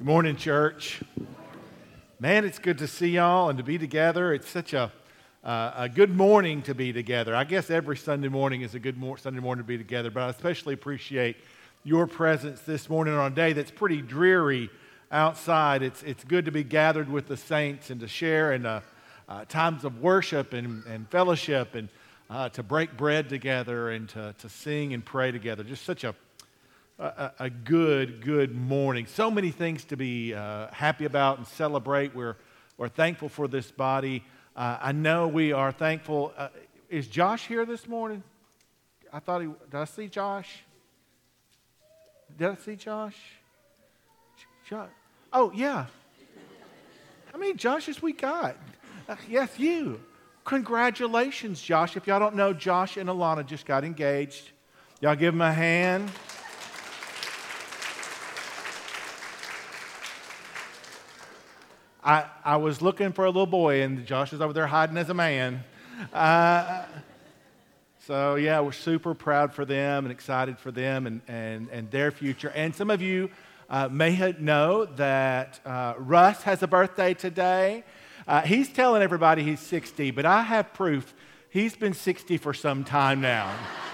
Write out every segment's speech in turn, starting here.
Morning, church. Man, it's good to see y'all and to be together. It's such a good morning to be together. I guess every Sunday morning is a good Sunday morning to be together, but I especially appreciate your presence this morning on a day that's pretty dreary outside. It's good to be gathered with the saints and to share in times of worship and fellowship and to break bread together and to sing and pray together. Just such a good morning. So many things to be happy about and celebrate. We're thankful for this body. I know we are thankful. Is Josh here this morning? Did I see Josh? Did I see Josh? Oh, yeah. How many Joshes we got? Yes, you. Congratulations, Josh. If y'all don't know, Josh and Alana just got engaged. Y'all give them a hand. I was looking for a little boy, and Josh is over there hiding as a man. So, yeah, we're super proud for them and excited for them and their future. And some of you may know that Russ has a birthday today. He's telling everybody he's 60, but I have proof he's been 60 for some time now.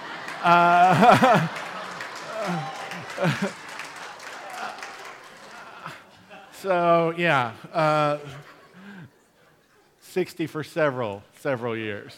So, yeah, 60 for several years.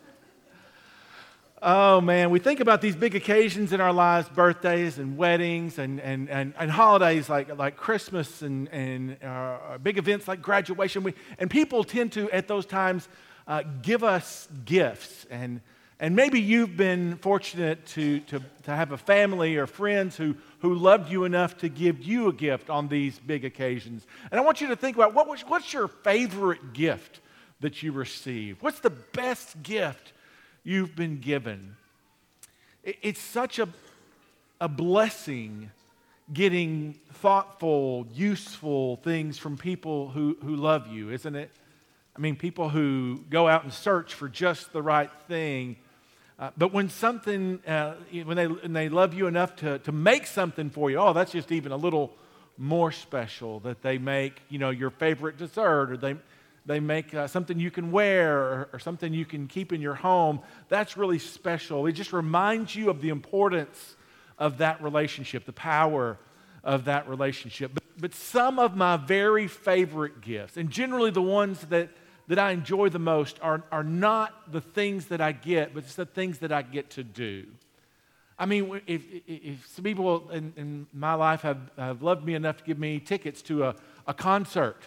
Oh, man, we think about these big occasions in our lives, birthdays and weddings and holidays like Christmas and big events like graduation. And people tend to, at those times, give us gifts. And maybe you've been fortunate to have a family or friends who loved you enough to give you a gift on these big occasions. And I want you to think about what's your favorite gift that you received? What's the best gift you've been given? It's such a blessing getting thoughtful, useful things from people who love you, isn't it? I mean, people who go out and search for just the right thing. But when something, when they love you enough to make something for you, that's just even a little more special. That they make, your favorite dessert, or they make something you can wear, or something you can keep in your home. That's really special. It just reminds you of the importance of that relationship, the power of that relationship. But some of my very favorite gifts, and generally the ones that I enjoy the most are not the things that I get, but it's the things that I get to do. I mean, if some people in my life have loved me enough to give me tickets to a concert,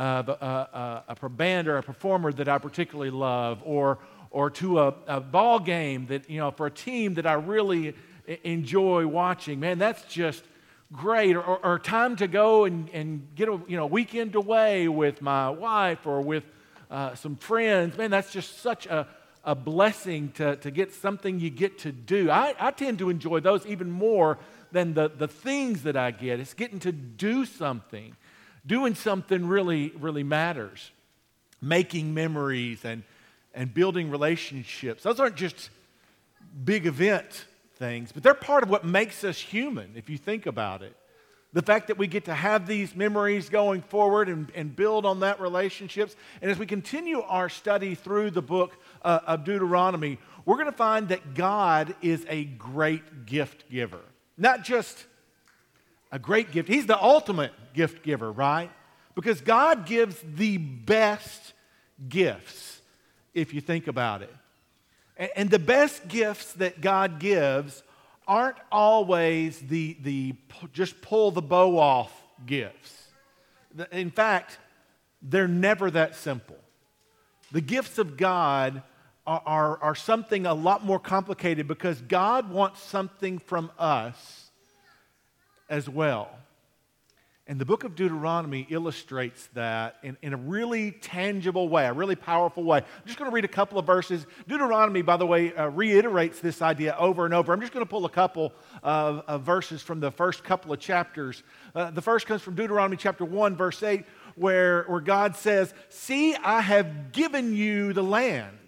a band or a performer that I particularly love, or to a ball game that, for a team that I really enjoy watching, man, that's just great. Or time to go and get a weekend away with my wife or with some friends. Man, that's just such a blessing to get something you get to do. I tend to enjoy those even more than the things that I get. It's getting to do something. Doing something really, really matters. Making memories and building relationships. Those aren't just big event things, but they're part of what makes us human, if you think about it. The fact that we get to have these memories going forward and build on that relationships. And as we continue our study through the book of Deuteronomy, we're going to find that God is a great gift giver. Not just a great gift. He's the ultimate gift giver, right? Because God gives the best gifts, if you think about it. And the best gifts that God gives aren't always the just pull the bow off gifts. In fact, they're never that simple. The gifts of God are something a lot more complicated because God wants something from us as well. And the book of Deuteronomy illustrates that in a really tangible way, a really powerful way. I'm just going to read a couple of verses. Deuteronomy, by the way, reiterates this idea over and over. I'm just going to pull a couple of verses from the first couple of chapters. The first comes from Deuteronomy chapter 1, verse 8, where God says, "See, I have given you the land.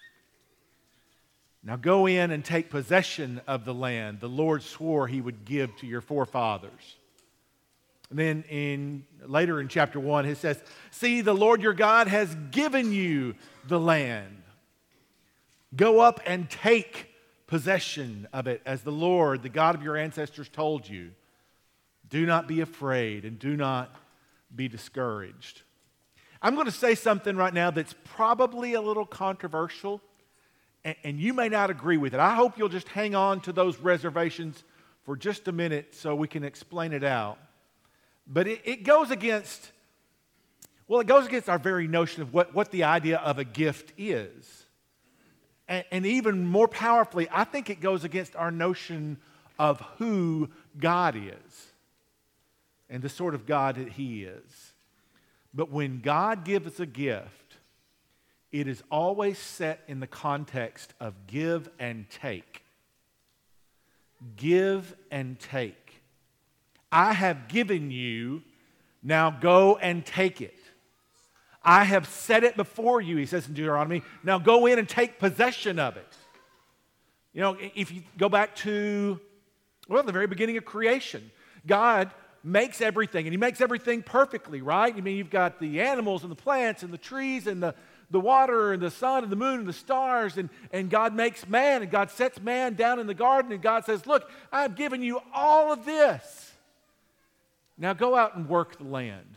Now go in and take possession of the land the Lord swore he would give to your forefathers." And then later in chapter 1, it says, "See, the Lord your God has given you the land. Go up and take possession of it as the Lord, the God of your ancestors, told you. Do not be afraid and do not be discouraged." I'm going to say something right now that's probably a little controversial, and you may not agree with it. I hope you'll just hang on to those reservations for just a minute so we can explain it out. But it goes against our very notion of what the idea of a gift is. And even more powerfully, I think it goes against our notion of who God is and the sort of God that He is. But when God gives us a gift, it is always set in the context of give and take. Give and take. I have given you, now go and take it. I have set it before you, he says in Deuteronomy, now go in and take possession of it. You know, if you go back to, the very beginning of creation, God makes everything, and He makes everything perfectly, right? I mean, you've got the animals and the plants and the trees and the water and the sun and the moon and the stars, and God makes man, and God sets man down in the garden, and God says, look, I've given you all of this. Now go out and work the land.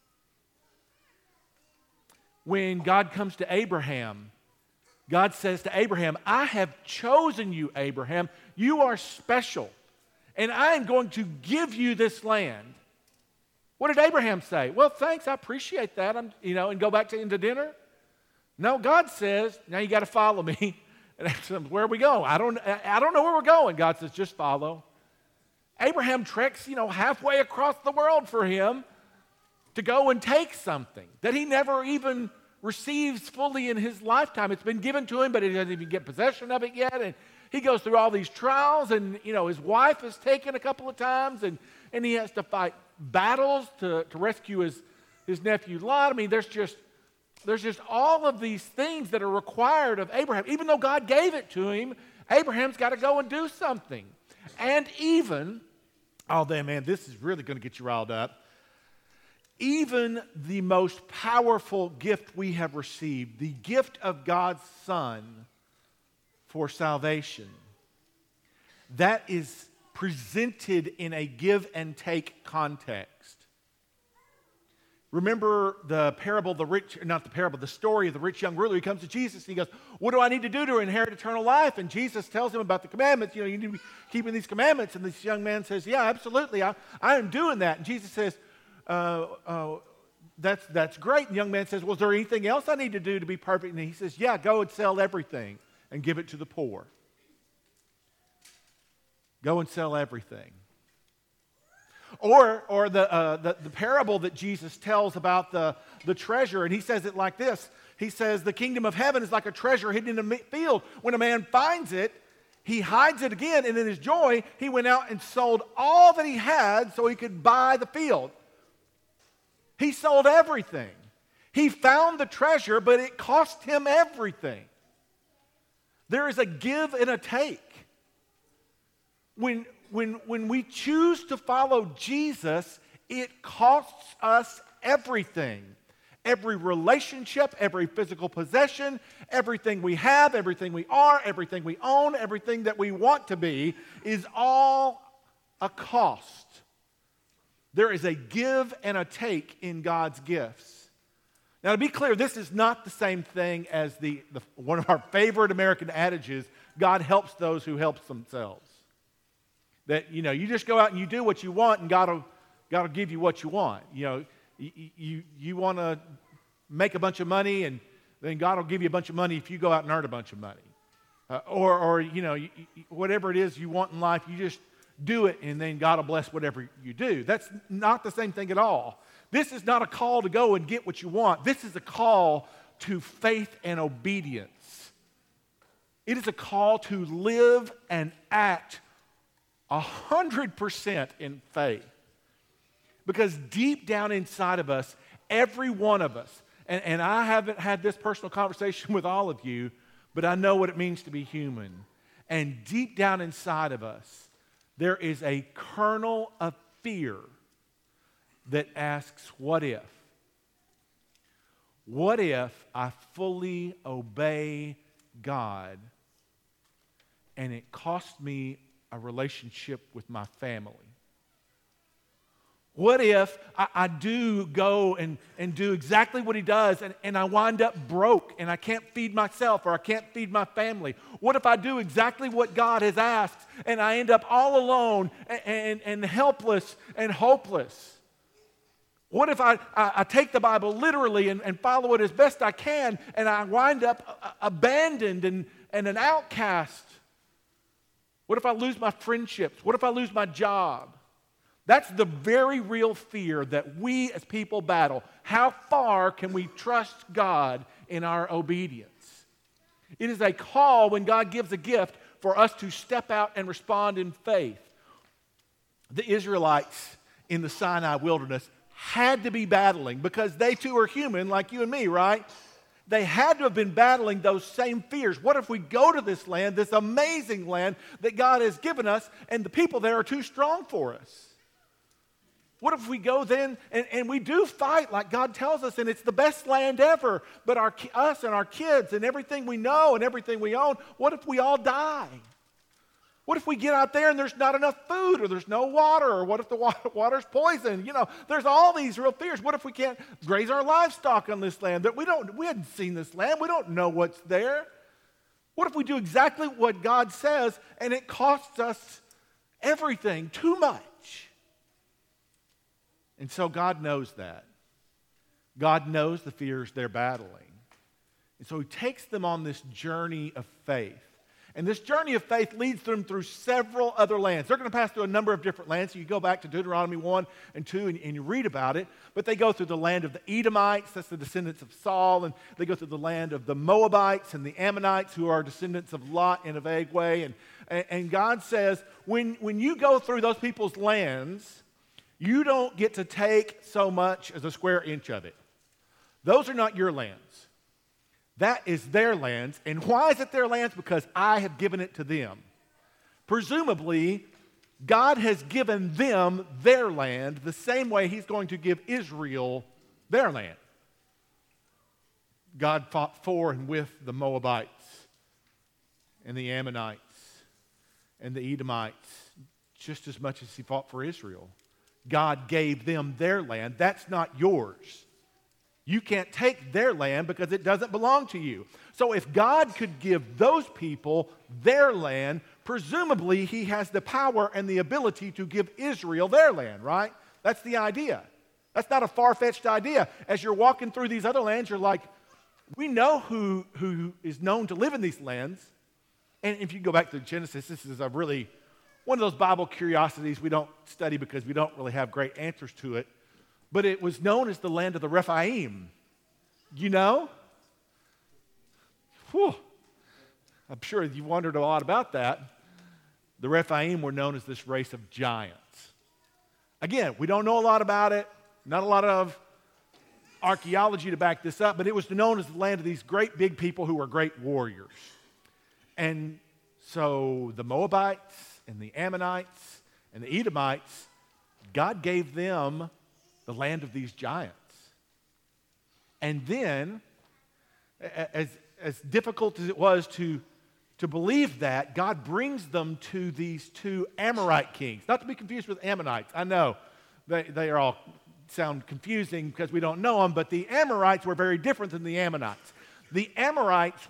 When God comes to Abraham, God says to Abraham, I have chosen you, Abraham. You are special. And I am going to give you this land. What did Abraham say? Well, thanks, I appreciate that. And go back into dinner. No, God says, now you got to follow me. And I said, where are we going? I don't know where we're going. God says, just follow. Abraham treks, halfway across the world for him to go and take something that he never even receives fully in his lifetime. It's been given to him, but he doesn't even get possession of it yet. And he goes through all these trials, and his wife is taken a couple of times, and he has to fight battles to rescue his nephew Lot. I mean, there's just all of these things that are required of Abraham. Even though God gave it to him, Abraham's got to go and do something. And even, this is really going to get you riled up. Even the most powerful gift we have received, the gift of God's Son for salvation, that is presented in a give and take context. Remember the story of the rich young ruler. He comes to Jesus and he goes, what do I need to do to inherit eternal life? And Jesus tells him about the commandments. You need to be keeping these commandments. And this young man says, yeah, absolutely, I am doing that. And Jesus says, that's great. And the young man says, well, is there anything else I need to do to be perfect? And he says, yeah, go and sell everything and give it to the poor. Go and sell everything. Or the parable that Jesus tells about the treasure, and he says it like this. He says, the kingdom of heaven is like a treasure hidden in a field. When a man finds it, he hides it again, and in his joy, he went out and sold all that he had so he could buy the field. He sold everything. He found the treasure, but it cost him everything. There is a give and a take. When we choose to follow Jesus, it costs us everything. Every relationship, every physical possession, everything we have, everything we are, everything we own, everything that we want to be is all a cost. There is a give and a take in God's gifts. Now, to be clear, this is not the same thing as one of our favorite American adages, God helps those who help themselves. That, you just go out and you do what you want, and God will give you what you want. You want to make a bunch of money, and then God will give you a bunch of money if you go out and earn a bunch of money. Whatever it is you want in life, you just do it, and then God will bless whatever you do. That's not the same thing at all. This is not a call to go and get what you want. This is a call to faith and obedience. It is a call to live and act 100% in faith. Because deep down inside of us, every one of us, and I haven't had this personal conversation with all of you, but I know what it means to be human. And deep down inside of us, there is a kernel of fear that asks, what if? What if I fully obey God and it cost me a relationship with my family? What if I do go and do exactly what he does and I wind up broke and I can't feed myself or I can't feed my family? What if I do exactly what God has asked and I end up all alone and helpless and hopeless? What if I take the Bible literally and follow it as best I can and I wind up abandoned and an outcast? What if I lose my friendships? What if I lose my job? That's the very real fear that we as people battle. How far can we trust God in our obedience? It is a call when God gives a gift for us to step out and respond in faith. The Israelites in the Sinai wilderness had to be battling because they too are human like you and me, right? They had to have been battling those same fears. What if we go to this land, this amazing land that God has given us, and the people there are too strong for us? What if we go then and we do fight like God tells us and it's the best land ever, but us and our kids and everything we know and everything we own, what if we all die? What if we get out there and there's not enough food or there's no water, or what if the water's poisoned? There's all these real fears. What if we can't graze our livestock on this land? That we hadn't seen this land. We don't know what's there. What if we do exactly what God says and it costs us everything, too much? And so God knows that. God knows the fears they're battling. And so he takes them on this journey of faith. And this journey of faith leads them through several other lands. They're going to pass through a number of different lands. So you go back to Deuteronomy 1 and 2 and you read about it. But they go through the land of the Edomites, that's the descendants of Saul. And they go through the land of the Moabites and the Ammonites, who are descendants of Lot and of Agway. And God says, when you go through those people's lands, you don't get to take so much as a square inch of it. Those are not your lands. That is their lands. And why is it their lands? Because I have given it to them. Presumably, God has given them their land the same way he's going to give Israel their land. God fought for and with the Moabites and the Ammonites and the Edomites just as much as he fought for Israel. God gave them their land. That's not yours. You can't take their land because it doesn't belong to you. So if God could give those people their land, presumably he has the power and the ability to give Israel their land, right? That's the idea. That's not a far-fetched idea. As you're walking through these other lands, you're like, we know who is known to live in these lands. And if you go back to Genesis, this is one of those Bible curiosities we don't study because we don't really have great answers to it. But it was known as the land of the Rephaim. You know? Whew. I'm sure you wondered a lot about that. The Rephaim were known as this race of giants. Again, we don't know a lot about it. Not a lot of archaeology to back this up, but it was known as the land of these great big people who were great warriors. And so the Moabites and the Ammonites and the Edomites, God gave them the land of these giants. And then, as difficult as it was to believe that, God brings them to these two Amorite kings. Not to be confused with Ammonites. I know they are all sound confusing because we don't know them, but the Amorites were very different than the Ammonites. The Amorites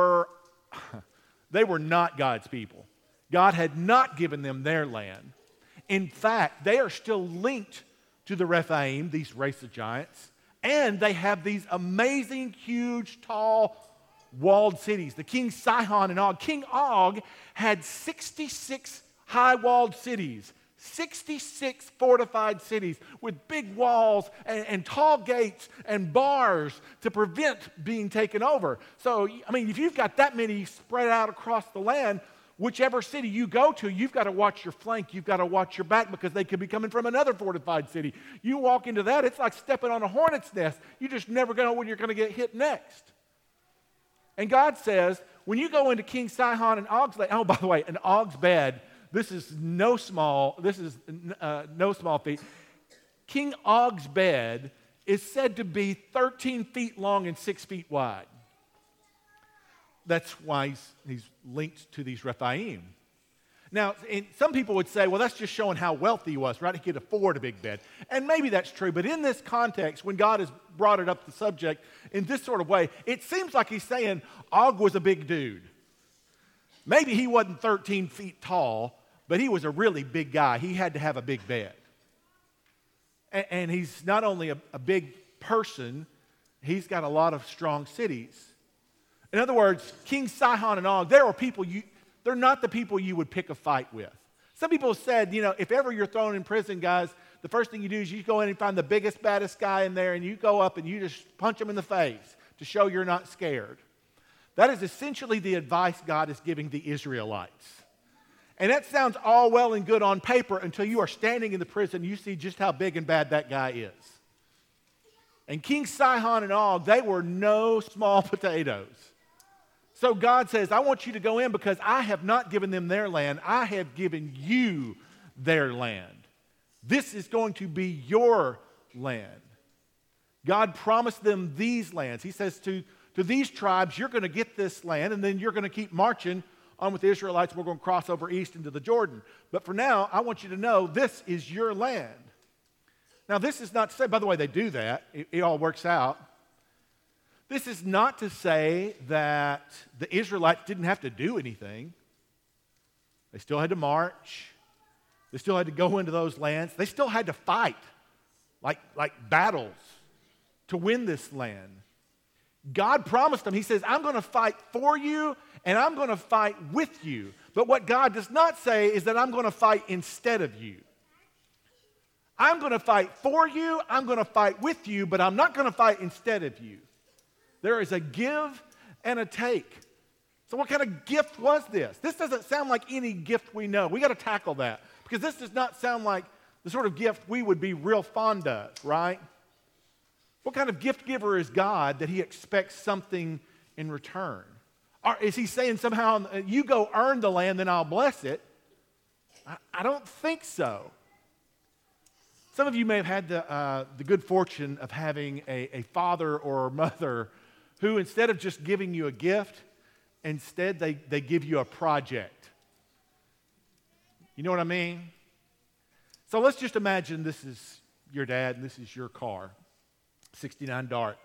they were not God's people. God had not given them their land. In fact, they are still linked to the Rephaim, these race of giants, and they have these amazing, huge, tall, walled cities. The king Sihon and Og. King Og had 66 high-walled cities, 66 fortified cities with big walls and tall gates and bars to prevent being taken over. So, if you've got that many spread out across the land, whichever city you go to, you've got to watch your flank. You've got to watch your back because they could be coming from another fortified city. You walk into that, it's like stepping on a hornet's nest. You just never know when you're going to get hit next. And God says, when you go into King Sihon and Og's land, oh, by the way, an Og's bed, this is no small feat. King Og's bed is said to be 13 feet long and 6 feet wide. That's why he's linked to these Rephaim. Now, some people would say, well, that's just showing how wealthy he was, right? He could afford a big bed. And maybe that's true, but in this context, when God has brought it up the subject in this sort of way, it seems like he's saying Og was a big dude. Maybe he wasn't 13 feet tall, but he was a really big guy. He had to have a big bed. And he's not only a big person, he's got a lot of strong cities. In other words, King Sihon and Og, they're not the people you would pick a fight with. Some people have said, if ever you're thrown in prison, guys, the first thing you do is you go in and find the biggest, baddest guy in there, and you go up and you just punch him in the face to show you're not scared. That is essentially the advice God is giving the Israelites. And that sounds all well and good on paper until you are standing in the prison and you see just how big and bad that guy is. And King Sihon and Og, they were no small potatoes. So God says, I want you to go in because I have not given them their land. I have given you their land. This is going to be your land. God promised them these lands. He says to these tribes, you're going to get this land, and then you're going to keep marching on with the Israelites. We're going to cross over east into the Jordan. But for now, I want you to know this is your land. Now, this is not to say, by the way, they do that. It all works out. This is not to say that the Israelites didn't have to do anything. They still had to march. They still had to go into those lands. They still had to fight, like battles, to win this land. God promised them, he says, I'm going to fight for you and I'm going to fight with you. But what God does not say is that I'm going to fight instead of you. I'm going to fight for you, I'm going to fight with you, but I'm not going to fight instead of you. There is a give and a take. So what kind of gift was this? This doesn't sound like any gift we know. We got to tackle that because this does not sound like the sort of gift we would be real fond of, right? What kind of gift giver is God that he expects something in return? Or is he saying somehow, you go earn the land, then I'll bless it? I don't think so. Some of you may have had the good fortune of having a father or mother who, instead of just giving you a gift, instead they give you a project. You know what I mean? So let's just imagine this is your dad and this is your car. 69 Dart.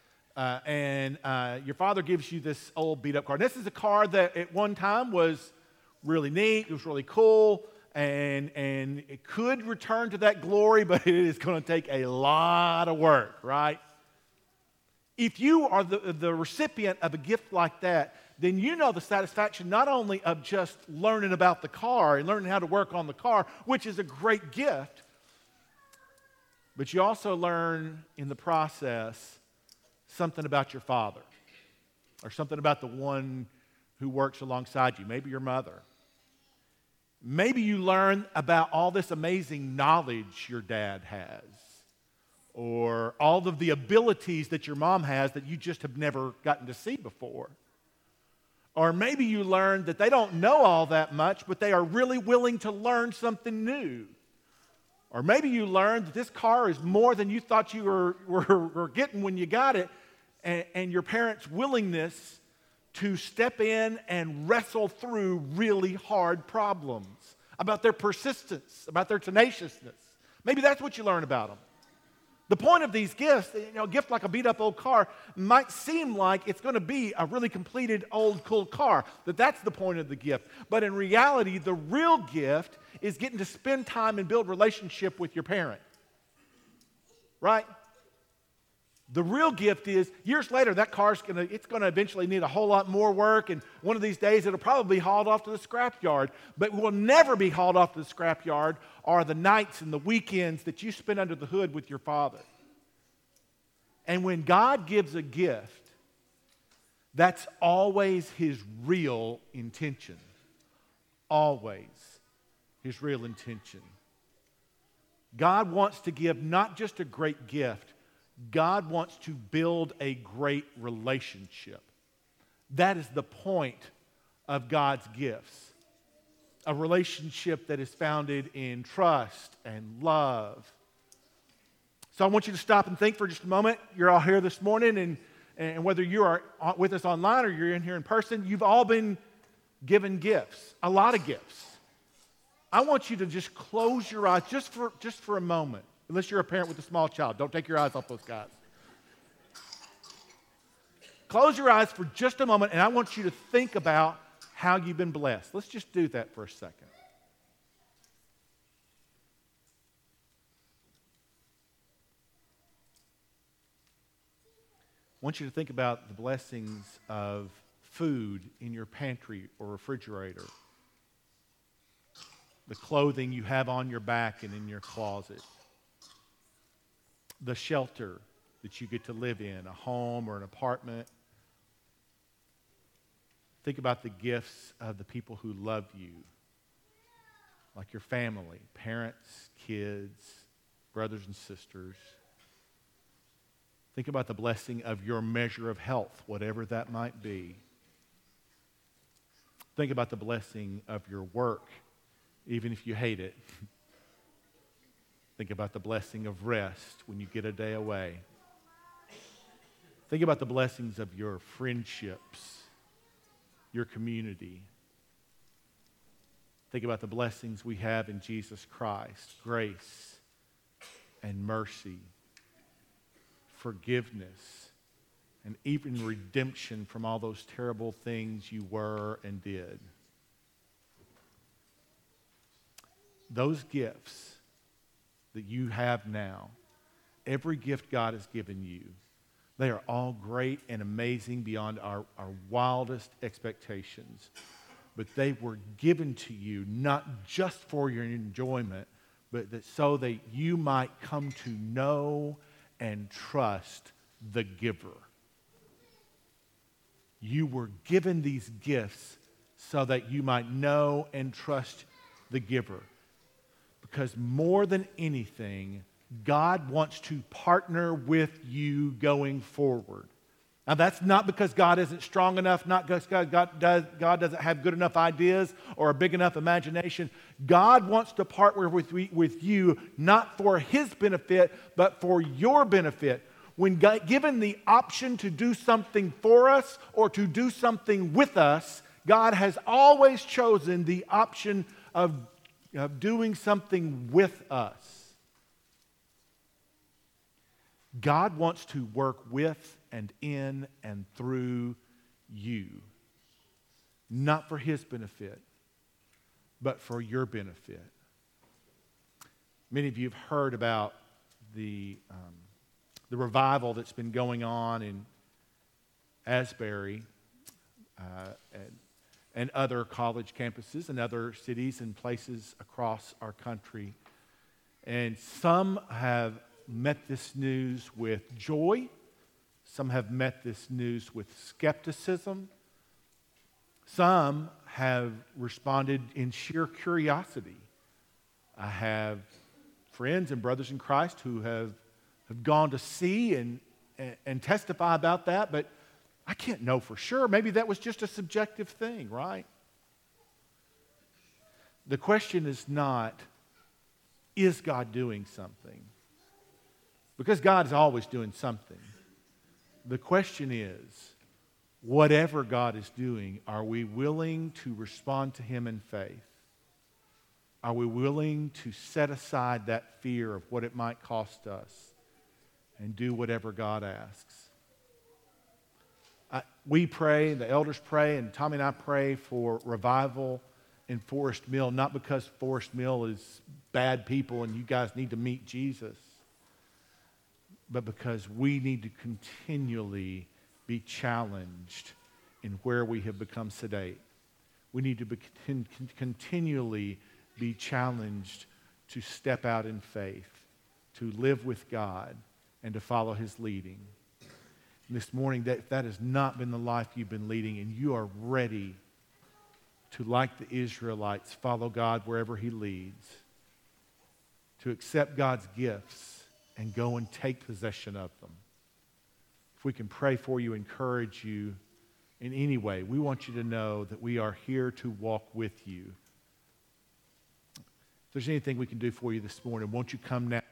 And your father gives you this old beat-up car. And this is a car that at one time was really neat, it was really cool, and it could return to that glory, but it is going to take a lot of work, right? If you are the recipient of a gift like that, then you know the satisfaction not only of just learning about the car and learning how to work on the car, which is a great gift, but you also learn in the process something about your father or something about the one who works alongside you, maybe your mother. Maybe you learn about all this amazing knowledge your dad has or all of the abilities that your mom has that you just have never gotten to see before. Or maybe you learn that they don't know all that much, but they are really willing to learn something new. Or maybe you learned that this car is more than you thought you were getting when you got it, and your parents' willingness to step in and wrestle through really hard problems, about their persistence, about their tenaciousness. Maybe that's what you learn about them. The point of these gifts, a gift like a beat-up old car might seem like it's going to be a really completed old cool car, that's the point of the gift. But in reality, the real gift is getting to spend time and build relationship with your parent. Right? The real gift is, years later, that car's going to eventually need a whole lot more work, and one of these days it'll probably be hauled off to the scrapyard. But will never be hauled off to the scrapyard are the nights and the weekends that you spend under the hood with your father. And when God gives a gift, that's always his real intention. Always his real intention. God wants to give not just a great gift, God wants to build a great relationship. That is the point of God's gifts. A relationship that is founded in trust and love, So I want you to stop and think for just a moment. You're all here this morning, and whether you are with us online or you're in here in person, you've all been given gifts, a lot of gifts. I want you to just close your eyes just for a moment, unless you're a parent with a small child. Don't take your eyes off those guys. Close your eyes for just a moment, and I want you to think about how you've been blessed. Let's just do that for a second. I want you to think about the blessings of food in your pantry or refrigerator, the clothing you have on your back and in your closet, the shelter that you get to live in, a home or an apartment. Think about the gifts of the people who love you, like your family, parents, kids, brothers and sisters. Think about the blessing of your measure of health, whatever that might be. Think about the blessing of your work, even if you hate it. Think about the blessing of rest when you get a day away. Think about the blessings of your friendships, your community. Think about the blessings we have in Jesus Christ, grace and mercy, forgiveness, and even redemption from all those terrible things you were and did. Those gifts that you have now, every gift God has given you, they are all great and amazing beyond our wildest expectations. But they were given to you not just for your enjoyment, but so that you might come to know and trust the giver. You were given these gifts so that you might know and trust the giver. Because more than anything, God wants to partner with you going forward. Now, that's not because God isn't strong enough, not because God doesn't have good enough ideas or a big enough imagination. God wants to partner with you, not for His benefit, but for your benefit. When given the option to do something for us or to do something with us, God has always chosen the option of doing something with us. God wants to work with and in and through you, not for His benefit, but for your benefit. Many of you have heard about the revival that's been going on in Asbury and other college campuses and other cities and places across our country. And some have met this news with joy. Some have met this news with skepticism. Some have responded in sheer curiosity. I have friends and brothers in Christ who have gone to see and testify about that, but I can't know for sure. Maybe that was just a subjective thing, right? The question is not, is God doing something? Because God is always doing something. The question is, whatever God is doing, are we willing to respond to Him in faith? Are we willing to set aside that fear of what it might cost us and do whatever God asks? We pray, the elders pray, and Tommy and I pray for revival in Forest Mill, not because Forest Mill is bad people and you guys need to meet Jesus, but because we need to continually be challenged in where we have become sedate. We need to continually be challenged to step out in faith, to live with God, and to follow His leading. And this morning, if that has not been the life you've been leading, and you are ready to, like the Israelites, follow God wherever He leads, to accept God's gifts, and go and take possession of them. If we can pray for you, encourage you in any way, we want you to know that we are here to walk with you. If there's anything we can do for you this morning, won't you come now?